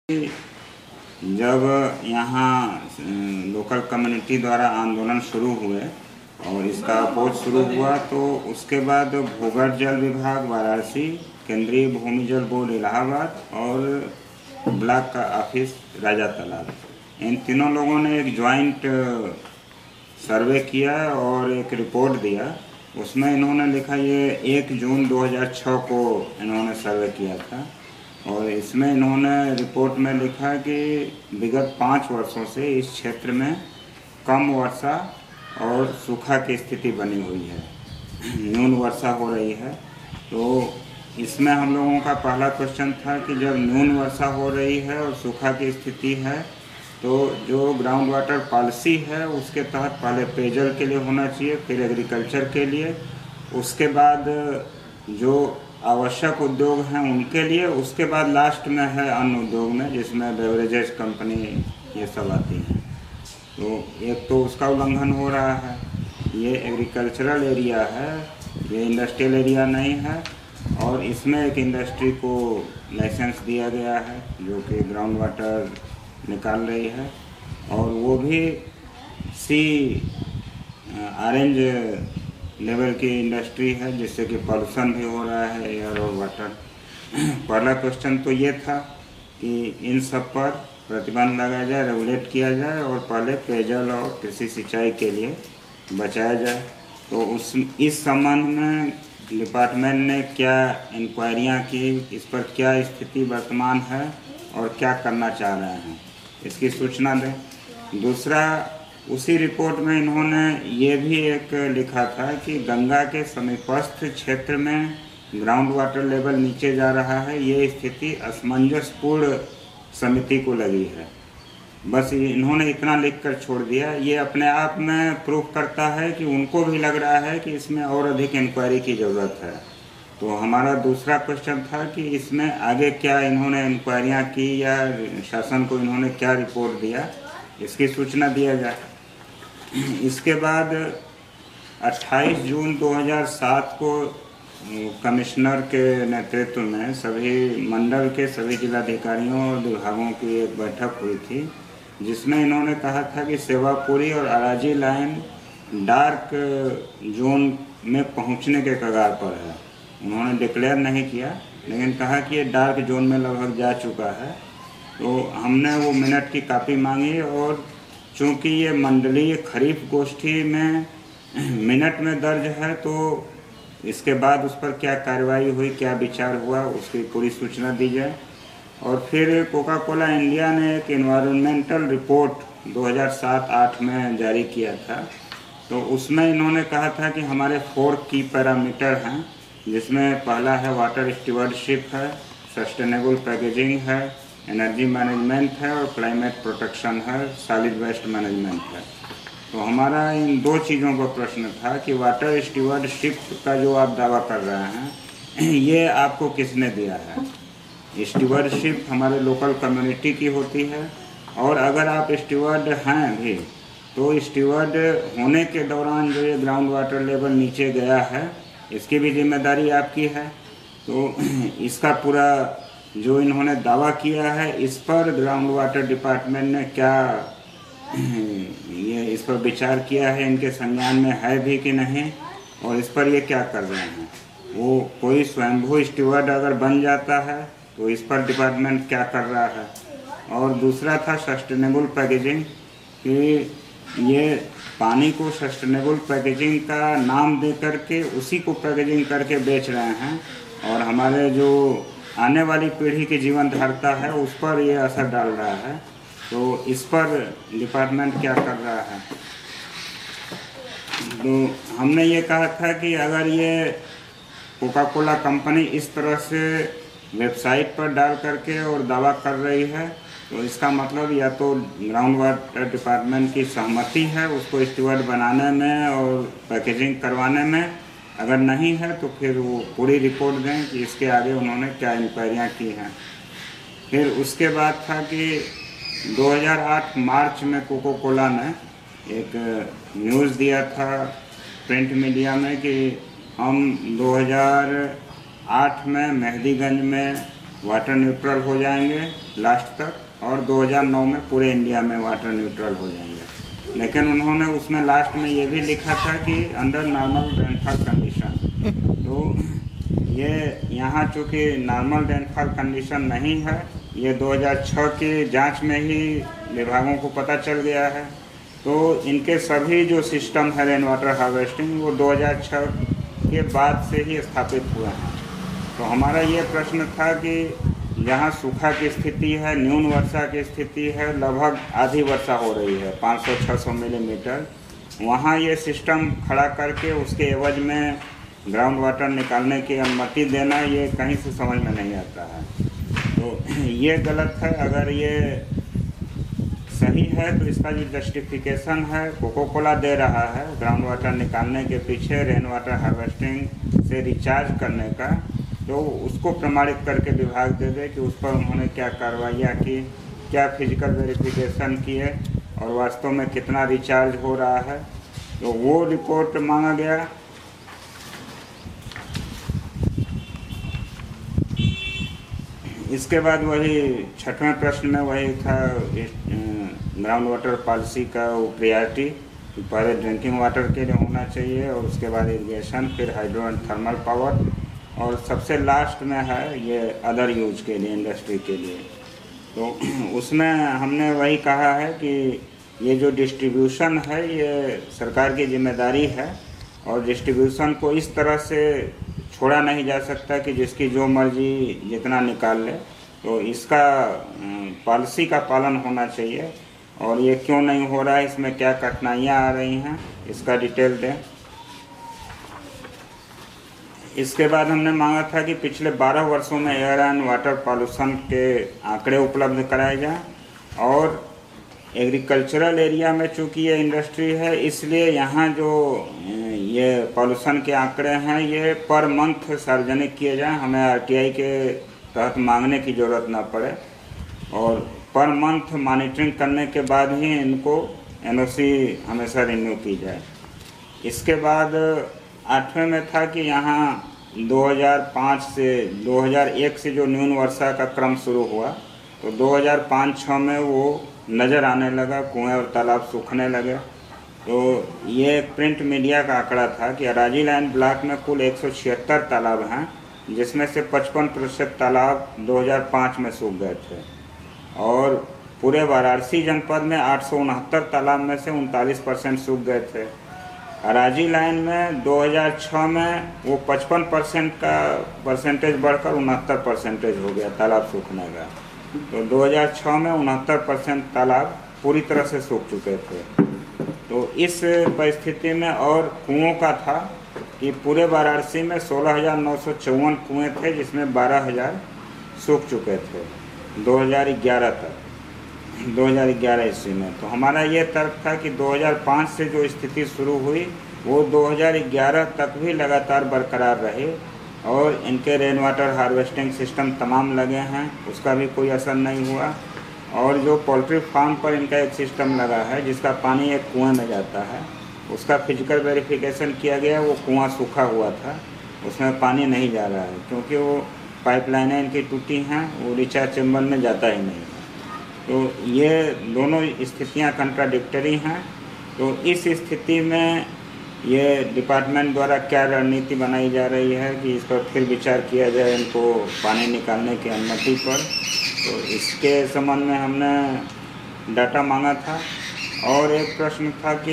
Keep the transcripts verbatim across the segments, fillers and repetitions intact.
जब यहाँ local community द्वारा आंदोलन शुरू हुए और इसका अपोज शुरू हुआ तो उसके बाद भूगर्भ जल विभाग वाराणसी, केंद्रीय भूमि जल बोर्ड इलाहाबाद और ब्लॉक का ऑफिस राजा तालाब, इन तीनों लोगों ने एक ज्वाइंट सर्वे किया और एक रिपोर्ट दिया। उसमें इन्होंने लिखा, ये एक जून दो हज़ार छह को इन्होंने सर्वे किया था और इसमें इन्होंने रिपोर्ट में लिखा कि विगत पाँच वर्षों से इस क्षेत्र में कम वर्षा और सूखा की स्थिति बनी हुई है, न्यून वर्षा हो रही है। तो इसमें हम लोगों का पहला क्वेश्चन था कि जब न्यून वर्षा हो रही है और सूखा की स्थिति है तो जो ग्राउंड वाटर पॉलिसी है उसके तहत पहले पेयजल के लिए होना चाहिए, फिर एग्रीकल्चर के लिए, उसके बाद जो आवश्यक उद्योग हैं उनके लिए, उसके बाद लास्ट में है अन्य उद्योग में जिसमें बेवरेजेस कंपनी ये सब आती हैं। तो एक तो उसका उल्लंघन हो रहा है, ये एग्रीकल्चरल एरिया है, ये इंडस्ट्रियल एरिया नहीं है और इसमें एक इंडस्ट्री को लाइसेंस दिया गया है जो कि ग्राउंड वाटर निकाल रही है और वो भी सी ऑरेंज लेवल की इंडस्ट्री है जिससे कि पॉल्यूशन भी हो रहा है एयर और वाटर। पहला क्वेश्चन तो ये था कि इन सब पर प्रतिबंध लगाया जाए, रेगुलेट किया जाए और पहले पेयजल और कृषि सिंचाई के लिए बचाया जाए। तो उस इस संबंध में डिपार्टमेंट ने क्या इंक्वायरियाँ की, इस पर क्या स्थिति वर्तमान है और क्या करना चाह रहे हैं, इसकी सूचना दें। दूसरा, उसी रिपोर्ट में इन्होंने ये भी एक लिखा था कि गंगा के समीपस्थ क्षेत्र में ग्राउंड वाटर लेवल नीचे जा रहा है, ये स्थिति असमंजसपूर्ण समिति को लगी है। बस इन्होंने इतना लिखकर छोड़ दिया। ये अपने आप में प्रूफ करता है कि उनको भी लग रहा है कि इसमें और अधिक इंक्वायरी की ज़रूरत है। तो हमारा दूसरा क्वेश्चन था कि इसमें आगे क्या इन्होंने इंक्वायरियाँ की या शासन को इन्होंने क्या रिपोर्ट दिया, इसकी सूचना दिया जाए। इसके बाद अट्ठाईस जून दो हज़ार सात को कमिश्नर के नेतृत्व में सभी मंडल के सभी जिलाधिकारियों और विभागों की एक बैठक हुई थी जिसमें इन्होंने कहा था कि सेवापुरी और अराजी लाइन डार्क जोन में पहुंचने के कगार पर है। उन्होंने डिक्लेयर नहीं किया लेकिन कहा कि ये डार्क जोन में लगभग जा चुका है। तो हमने वो मिनट की कापी मांगी और चूँकि ये मंडलीय खरीफ गोष्ठी में मिनट में दर्ज है तो इसके बाद उस पर क्या कार्रवाई हुई, क्या विचार हुआ, उसकी पूरी सूचना दी जाए। और फिर कोका कोला इंडिया ने एक एनवायरमेंटल रिपोर्ट दो हज़ार सात आठ में जारी किया था। तो उसमें इन्होंने कहा था कि हमारे फोर की पैरामीटर हैं जिसमें पहला है वाटर स्टीवर्डशिप है, सस्टेनेबल पैकेजिंग है, एनर्जी मैनेजमेंट है और क्लाइमेट प्रोटेक्शन है, सॉलिड वेस्ट मैनेजमेंट है। तो हमारा इन दो चीज़ों का प्रश्न था कि वाटर स्टीवर्डशिप का जो आप दावा कर रहे हैं ये आपको किसने दिया है। स्टीवर्डशिप हमारे लोकल कम्युनिटी की होती है और अगर आप स्टीवर्ड हैं भी तो स्टीवर्ड होने के दौरान जो ये ग्राउंड वाटर लेवल नीचे गया है इसकी भी जिम्मेदारी आपकी है। तो इसका पूरा जो इन्होंने दावा किया है इस पर ग्राउंड वाटर डिपार्टमेंट ने क्या ये इस पर विचार किया है, इनके संज्ञान में है भी कि नहीं और इस पर ये क्या कर रहे हैं। वो कोई स्वयंभू स्टीवर्ड अगर बन जाता है तो इस पर डिपार्टमेंट क्या कर रहा है। और दूसरा था सस्टेनेबल पैकेजिंग कि ये पानी को सस्टेनेबल पैकेजिंग का नाम दे करके उसी को पैकेजिंग करके बेच रहे हैं और हमारे जो आने वाली पीढ़ी की जीवन धारता है उस पर ये असर डाल रहा है। तो इस पर डिपार्टमेंट क्या कर रहा है। तो हमने ये कहा था कि अगर ये कोका कोला कंपनी इस तरह से वेबसाइट पर डाल करके और दावा कर रही है तो इसका मतलब या तो ग्राउंड वाटर डिपार्टमेंट की सहमति है उसको स्टीवर्ड बनाने में और पैकेजिंग करवाने में, अगर नहीं है तो फिर वो पूरी रिपोर्ट दें कि इसके आगे उन्होंने क्या इंक्वायरियाँ की हैं। फिर उसके बाद था कि दो हज़ार आठ मार्च में कोका कोला ने एक न्यूज़ दिया था प्रिंट मीडिया में कि हम दो हज़ार आठ में मेहदीगंज में वाटर न्यूट्रल हो जाएंगे लास्ट तक, और दो हज़ार नौ में पूरे इंडिया में वाटर न्यूट्रल हो जाएंगे। लेकिन उन्होंने उसमें लास्ट में ये भी लिखा था कि अंडर नॉर्मल रेनफॉल कंडीशन। तो ये यहाँ चूँकि नॉर्मल रेनफॉल कंडीशन नहीं है, ये दो हज़ार छह की जांच में ही विभागों को पता चल गया है। तो इनके सभी जो सिस्टम है रेन वाटर हार्वेस्टिंग वो दो हज़ार छह के बाद से ही स्थापित हुए हैं। तो हमारा ये प्रश्न था कि जहाँ सूखा की स्थिति है, न्यून वर्षा की स्थिति है, लगभग आधी वर्षा हो रही है पाँच सौ छह सौ मिलीमीटर, वहाँ ये सिस्टम खड़ा करके उसके एवज में ग्राउंड वाटर निकालने की अनुमति देना, ये कहीं से समझ में नहीं आता है। तो ये गलत है। अगर ये सही है तो इसका जो जस्टिफिकेशन है कोको कोला दे रहा है ग्राउंड वाटर निकालने के पीछे रेन वाटर हार्वेस्टिंग से रिचार्ज करने का, तो उसको प्रमाणित करके विभाग दे दे कि उस पर उन्होंने क्या कार्रवाइयाँ की, क्या फिजिकल वेरिफिकेशन किए और वास्तव में कितना रिचार्ज हो रहा है। तो वो रिपोर्ट मांगा गया। इसके बाद वही छठवें प्रश्न में वही था ग्राउंड वाटर पॉलिसी का वो प्रियॉरिटी, पहले ड्रिंकिंग वाटर के लिए होना चाहिए और उसके बाद इरिगेशन, फिर हाइड्रो एंड थर्मल पावर, और सबसे लास्ट में है ये अदर यूज के लिए, इंडस्ट्री के लिए। तो उसमें हमने वही कहा है कि ये जो डिस्ट्रीब्यूशन है ये सरकार की जिम्मेदारी है और डिस्ट्रीब्यूशन को इस तरह से छोड़ा नहीं जा सकता कि जिसकी जो मर्जी जितना निकाल ले। तो इसका पॉलिसी का पालन होना चाहिए और ये क्यों नहीं हो रहा है, इसमें क्या कठिनाइयाँ आ रही हैं, इसका डिटेल दें। इसके बाद हमने मांगा था कि पिछले बारह वर्षों में एयर एंड वाटर पॉल्यूशन के आंकड़े उपलब्ध कराए जाएं और एग्रीकल्चरल एरिया में चूँकि ये इंडस्ट्री है इसलिए यहाँ जो ये पॉल्यूशन के आंकड़े हैं ये पर मंथ सार्वजनिक किए जाएं, हमें आरटीआई के तहत मांगने की ज़रूरत ना पड़े और पर मंथ मॉनिटरिंग करने के बाद ही इनको एनओसी हमेशा रिन्यू की जाए। इसके बाद आठवें में था कि यहाँ दो हज़ार पाँच से दो हज़ार एक से जो न्यून वर्षा का क्रम शुरू हुआ तो दो हज़ार पाँच छह में वो नज़र आने लगा, कुएं और तालाब सूखने लगे। तो ये एक प्रिंट मीडिया का आंकड़ा था कि अराजी लाइन ब्लॉक में कुल एक सौ छिहत्तर तालाब हैं जिसमें से पचपन प्रतिशत तालाब दो हज़ार पाँच में सूख गए थे और पूरे वाराणसी जनपद में आठ सौ उनहत्तर तालाब में से उनतालीस परसेंट सूख गए थे। अराजी लाइन में दो हज़ार छह में वो पचपन परसेंट का परसेंटेज बढ़कर उनहत्तर परसेंटेज हो गया तालाब सूखने का। तो दो हज़ार छह में उनहत्तर परसेंट तालाब पूरी तरह से सूख चुके थे। तो इस परिस्थिति में और कुओं का था कि पूरे वाराणसी में सोलह हज़ार नौ सौ चौवन कुएँ थे जिसमें बारह हज़ार सूख चुके थे दो हज़ार ग्यारह तक, दो हज़ार ग्यारह ईस्वी में। तो हमारा ये तर्क था कि दो हज़ार पाँच से जो स्थिति शुरू हुई वो दो हज़ार ग्यारह तक भी लगातार बरकरार रही और इनके रेन वाटर हार्वेस्टिंग सिस्टम तमाम लगे हैं, उसका भी कोई असर नहीं हुआ। और जो पोल्ट्री फार्म पर इनका एक सिस्टम लगा है जिसका पानी एक कुएं में जाता है, उसका फिजिकल वेरिफिकेशन किया गया, वो कुआं सूखा हुआ था, उसमें पानी नहीं जा रहा है क्योंकि वो पाइपलाइनें इनकी टूटी हैं, वो रिचार्ज चैम्बर में जाता ही नहीं है। तो ये दोनों स्थितियां कंट्राडिक्टरी हैं। तो इस स्थिति में ये डिपार्टमेंट द्वारा क्या रणनीति बनाई जा रही है कि इस पर फिर विचार किया जाए इनको पानी निकालने की अनुमति पर। तो इसके संबंध में हमने डाटा मांगा था। और एक प्रश्न था कि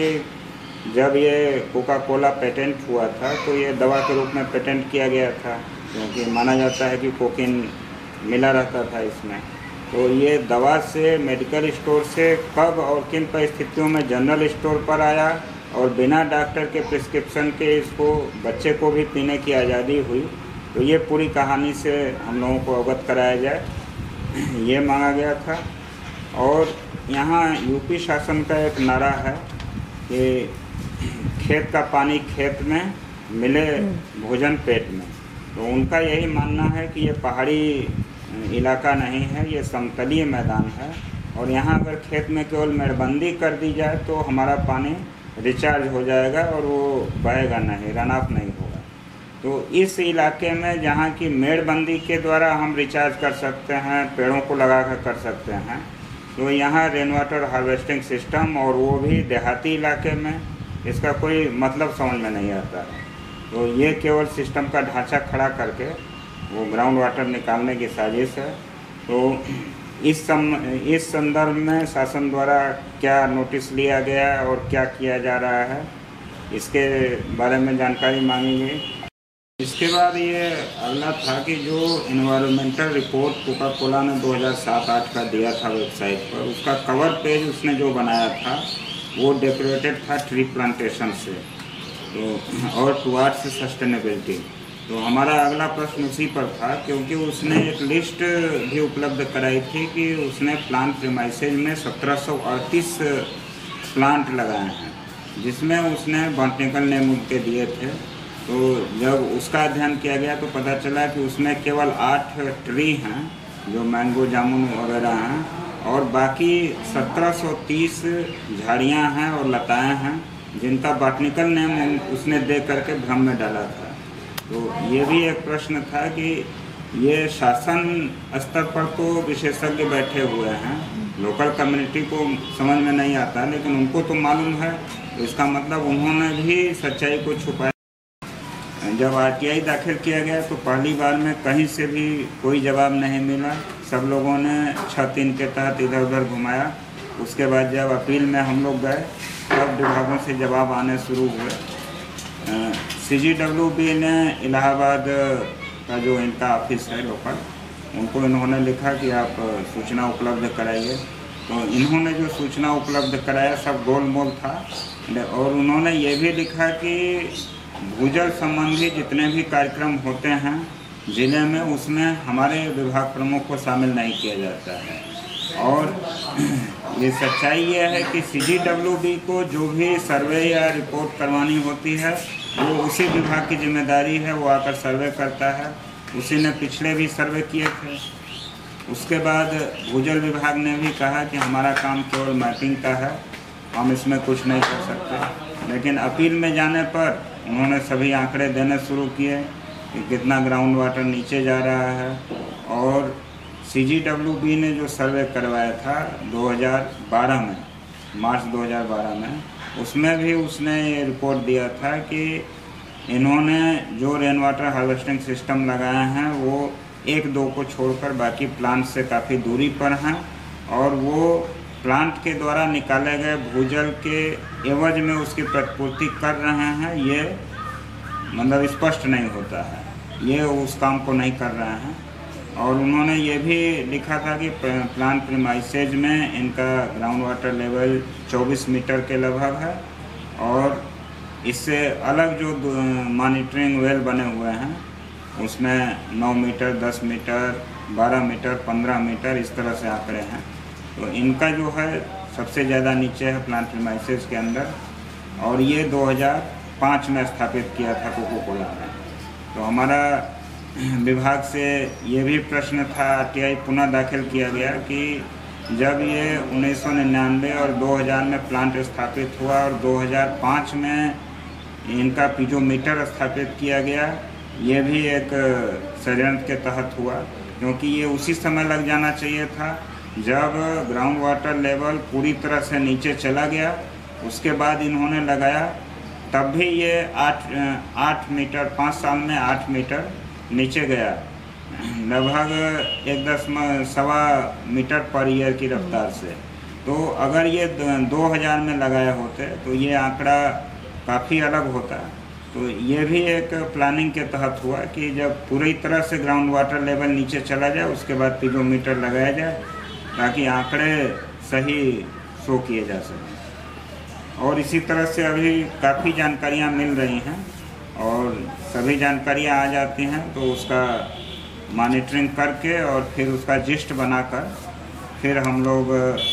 जब ये कोका कोला पेटेंट हुआ था तो ये दवा के रूप में पेटेंट किया गया था क्योंकि माना जाता है कि कोकीन मिला रहता था इसमें। तो ये दवा से मेडिकल स्टोर से कब और किन परिस्थितियों में जनरल स्टोर पर आया और बिना डॉक्टर के प्रिस्क्रिप्शन के इसको बच्चे को भी पीने की आज़ादी हुई, तो ये पूरी कहानी से हम लोगों को अवगत कराया जाए, ये मांगा गया था। और यहाँ यूपी शासन का एक नारा है कि खेत का पानी खेत में मिले भोजन पेट में। तो उनका यही मानना है कि ये पहाड़ी इलाका नहीं है, ये समतलीय मैदान है और यहाँ अगर खेत में केवल मेड़बंदी कर दी जाए तो हमारा पानी रिचार्ज हो जाएगा और वो बहेगा नहीं, रन ऑफ नहीं होगा। तो इस इलाके में जहाँ की मेड़बंदी के द्वारा हम रिचार्ज कर सकते हैं, पेड़ों को लगा कर कर सकते हैं, तो यहाँ रेन वाटर हार्वेस्टिंग सिस्टम, और वो भी देहाती इलाके में, इसका कोई मतलब समझ में नहीं आता है। तो ये केवल सिस्टम का ढांचा खड़ा करके वो ग्राउंड वाटर निकालने की साजिश है। तो इस सम इस संदर्भ में शासन द्वारा क्या नोटिस लिया गया और क्या किया जा रहा है, इसके बारे में जानकारी मांगी गई। इसके बाद ये अगला था कि जो इन्वायरमेंटल रिपोर्ट कोका कोला ने दो हज़ार सात आठ का दिया था वेबसाइट पर, उसका कवर पेज उसने जो बनाया था वो डेकोरेटेड था ट्री प्लांटेशन से, तो और टुवार्ड्स सस्टेनेबिलिटी। तो हमारा अगला प्रश्न उसी पर था, क्योंकि उसने एक लिस्ट भी उपलब्ध कराई थी कि उसने प्लांट प्रीमाइसेज में सत्रह सौ अड़तीस प्लांट लगाए हैं, जिसमें उसने बॉटनिकल नेम उनके दिए थे। तो जब उसका अध्ययन किया गया तो पता चला कि उसमें केवल आठ ट्री हैं जो मैंगो जामुन वगैरह हैं, और बाकी सत्रह सौ तीस झाड़ियाँ हैं और लताएँ हैं जिनका बॉटनिकल नेम उसने दे करके भ्रम में डाला था। तो ये भी एक प्रश्न था कि ये शासन स्तर पर तो विशेषज्ञ बैठे हुए हैं, लोकल कम्युनिटी को समझ में नहीं आता, लेकिन उनको तो मालूम है। तो इसका मतलब उन्होंने भी सच्चाई को छुपाया। जब आर टी आई दाखिल किया गया तो पहली बार में कहीं से भी कोई जवाब नहीं मिला, सब लोगों ने छह तीन के तहत इधर उधर घुमाया। उसके बाद जब अपील में हम लोग गए तब विभागों से जवाब आने शुरू हुए। सी जी डब्ल्यू बी ने इलाहाबाद का जो इनका ऑफिस है लोकल, उनको इन्होंने लिखा कि आप सूचना उपलब्ध कराइए। तो इन्होंने जो सूचना उपलब्ध कराया सब गोलमोल था, और उन्होंने ये भी लिखा कि भूजल संबंधी जितने भी कार्यक्रम होते हैं ज़िले में, उसमें हमारे विभाग प्रमुख को शामिल नहीं किया जाता है। और ये सच्चाई ये है कि सी जी डब्ल्यू बी को जो भी सर्वे या रिपोर्ट करवानी होती है वो उसी विभाग की जिम्मेदारी है, वो आकर सर्वे करता है। उसी ने पिछले भी सर्वे किए थे। उसके बाद भूजल विभाग ने भी कहा कि हमारा काम केवल मैपिंग का है, हम इसमें कुछ नहीं कर सकते। लेकिन अपील में जाने पर उन्होंने सभी आंकड़े देने शुरू किए कि कितना ग्राउंड वाटर नीचे जा रहा है। और सी जी डब्ल्यू बी ने जो सर्वे करवाया था दो हज़ार बारह में, मार्च दो हज़ार बारह में, उसमें भी उसने ये रिपोर्ट दिया था कि इन्होंने जो रेन वाटर हार्वेस्टिंग सिस्टम लगाए हैं वो एक दो को छोड़कर बाकी प्लांट से काफ़ी दूरी पर हैं, और वो प्लांट के द्वारा निकाले गए भूजल के एवज में उसकी प्रतिपूर्ति कर रहे हैं, ये मतलब स्पष्ट नहीं होता है, ये उस काम को नहीं कर रहे हैं। और उन्होंने ये भी लिखा था कि प्लांट प्रीमाइसेज में इनका ग्राउंड वाटर लेवल चौबीस मीटर के लगभग है, और इससे अलग जो मॉनिटरिंग वेल बने हुए हैं उसमें नौ मीटर, दस मीटर, बारह मीटर, पंद्रह मीटर इस तरह से आंकड़े हैं। तो इनका जो है सबसे ज़्यादा नीचे है प्लांट प्रीमाइसेज के अंदर, और ये दो हज़ार पाँच में स्थापित किया था कोका कोला ने। तो हमारा विभाग से ये भी प्रश्न था, आर टी आई पुनः दाखिल किया गया कि जब ये उन्नीस सौ निन्यानवे और दो हज़ार में प्लांट स्थापित हुआ और दो हज़ार पाँच में इनका पीजोमीटर स्थापित किया गया, ये भी एक षड्यंत्र के तहत हुआ, क्योंकि ये उसी समय लग जाना चाहिए था जब ग्राउंड वाटर लेवल पूरी तरह से नीचे चला गया। उसके बाद इन्होंने लगाया, तब भी ये आठ आठ मीटर पाँच साल में आठ मीटर नीचे गया, लगभग एक दशमलव सवा मीटर पर ईयर की रफ्तार से। तो अगर ये दो हज़ार में लगाए होते तो ये आंकड़ा काफ़ी अलग होता। तो ये भी एक प्लानिंग के तहत हुआ कि जब पूरी तरह से ग्राउंड वाटर लेवल नीचे चला जाए उसके बाद पीजोमीटर लगाया जाए, ताकि आंकड़े सही शो किए जा सकें। और इसी तरह से अभी काफ़ी जानकारियाँ मिल रही हैं, और सभी जानकारियाँ आ जाती हैं तो उसका मॉनिटरिंग करके और फिर उसका जिस्ट बनाकर फिर हम लोग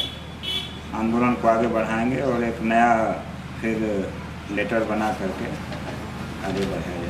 आंदोलन को आगे बढ़ाएंगे और एक नया फिर लेटर बना करके आगे बढ़ाएंगे।